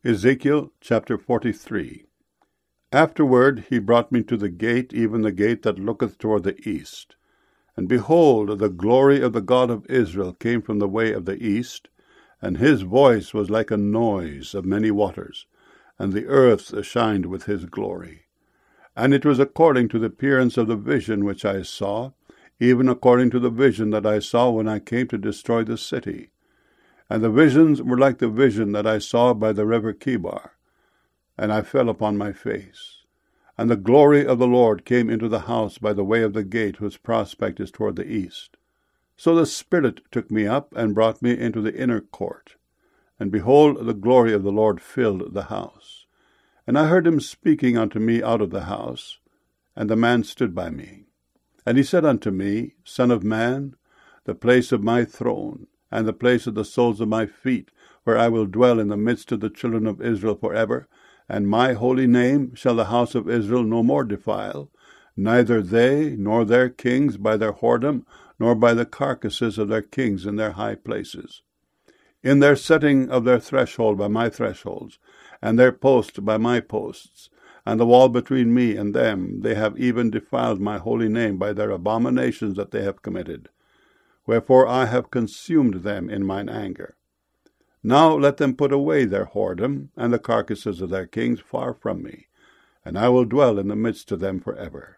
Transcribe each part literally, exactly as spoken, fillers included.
Ezekiel chapter forty-three. Afterward he brought me to the gate, even the gate that looketh toward the east. And behold, the glory of the God of Israel came from the way of the east, and his voice was like a noise of many waters, and the earth shined with his glory. And it was according to the appearance of the vision which I saw, even according to the vision that I saw when I came to destroy the city. And the visions were like the vision that I saw by the river Chebar. And I fell upon my face. And the glory of the Lord came into the house by the way of the gate whose prospect is toward the east. So the Spirit took me up and brought me into the inner court. And behold, the glory of the Lord filled the house. And I heard him speaking unto me out of the house. And the man stood by me. And he said unto me, Son of man, the place of my throne, and the place of the soles of my feet, where I will dwell in the midst of the children of Israel forever, and my holy name shall the house of Israel no more defile, neither they nor their kings by their whoredom, nor by the carcasses of their kings in their high places. In their setting of their threshold by my thresholds, and their post by my posts, and the wall between me and them, they have even defiled my holy name by their abominations that they have committed. Wherefore I have consumed them in mine anger. Now let them put away their whoredom, and the carcasses of their kings far from me, and I will dwell in the midst of them for ever.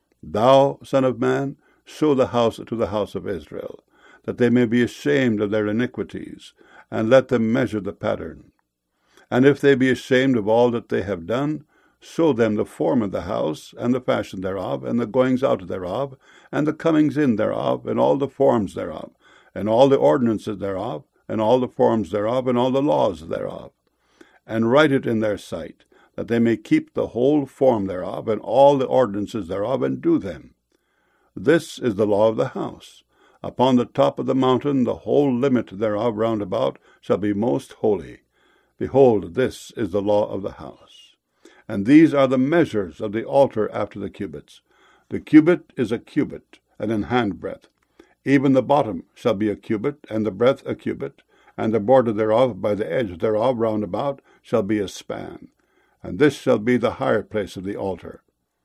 Thou, Son of man, show the house to the house of Israel, that they may be ashamed of their iniquities, and let them measure the pattern. And if they be ashamed of all that they have done, show them the form of the house, and the fashion thereof, and the goings out thereof, and the comings in thereof, and all the forms thereof, and all the ordinances thereof, and all the forms thereof, and all the laws thereof. And write it in their sight, that they may keep the whole form thereof, and all the ordinances thereof, and do them. This is the law of the house. Upon the top of the mountain the whole limit thereof round about shall be most holy. Behold, this is the law of the house. And these are the measures of the altar after the cubits. The cubit is a cubit, and an handbreadth. Even the bottom shall be a cubit, and the breadth a cubit, and the border thereof by the edge thereof round about shall be a span. And this shall be the higher place of the altar.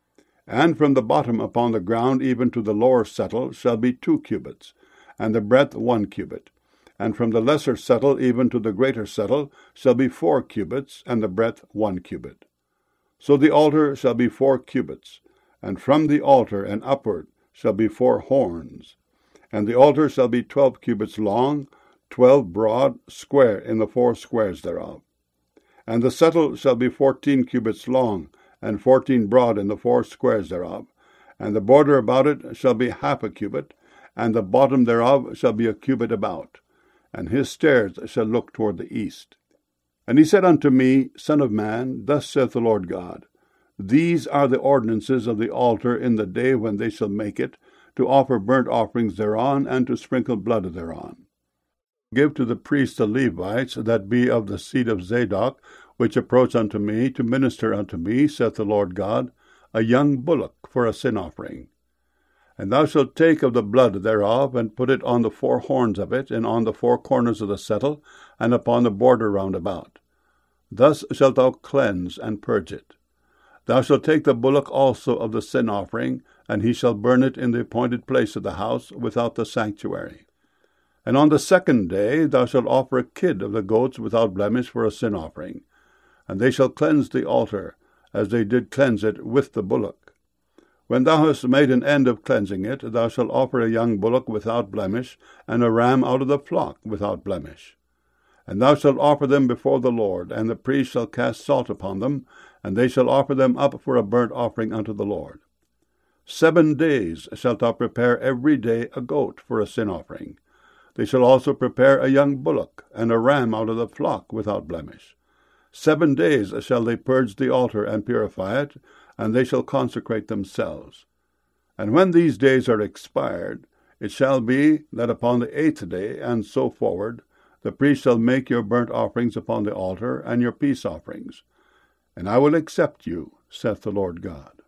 And from the bottom upon the ground even to the lower settle shall be two cubits, and the breadth one cubit. And from the lesser settle even to the greater settle shall be four cubits, and the breadth one cubit. So the altar shall be four cubits, and from the altar and upward shall be four horns. And the altar shall be twelve cubits long, twelve broad, square in the four squares thereof. And the settle shall be fourteen cubits long, and fourteen broad in the four squares thereof. And the border about it shall be half a cubit, and the bottom thereof shall be a cubit about. And his stairs shall look toward the east. And he said unto me, Son of man, thus saith the Lord God, These are the ordinances of the altar in the day when they shall make it, to offer burnt offerings thereon, and to sprinkle blood thereon. Give to the priests the Levites, that be of the seed of Zadok, which approach unto me, to minister unto me, saith the Lord God, a young bullock for a sin offering. And thou shalt take of the blood thereof, and put it on the four horns of it, and on the four corners of the settle, and upon the border round about. Thus shalt thou cleanse and purge it. Thou shalt take the bullock also of the sin offering, and he shall burn it in the appointed place of the house, without the sanctuary. And on the second day thou shalt offer a kid of the goats without blemish for a sin offering. And they shall cleanse the altar, as they did cleanse it with the bullock. When thou hast made an end of cleansing it, thou shalt offer a young bullock without blemish, and a ram out of the flock without blemish. And thou shalt offer them before the Lord, and the priest shall cast salt upon them, and they shall offer them up for a burnt offering unto the Lord. Seven days shalt thou prepare every day a goat for a sin offering. They shall also prepare a young bullock, and a ram out of the flock without blemish. Seven days shall they purge the altar and purify it, and they shall consecrate themselves. And when these days are expired, it shall be that upon the eighth day, and so forward, the priest shall make your burnt offerings upon the altar, and your peace offerings. And I will accept you, saith the Lord God.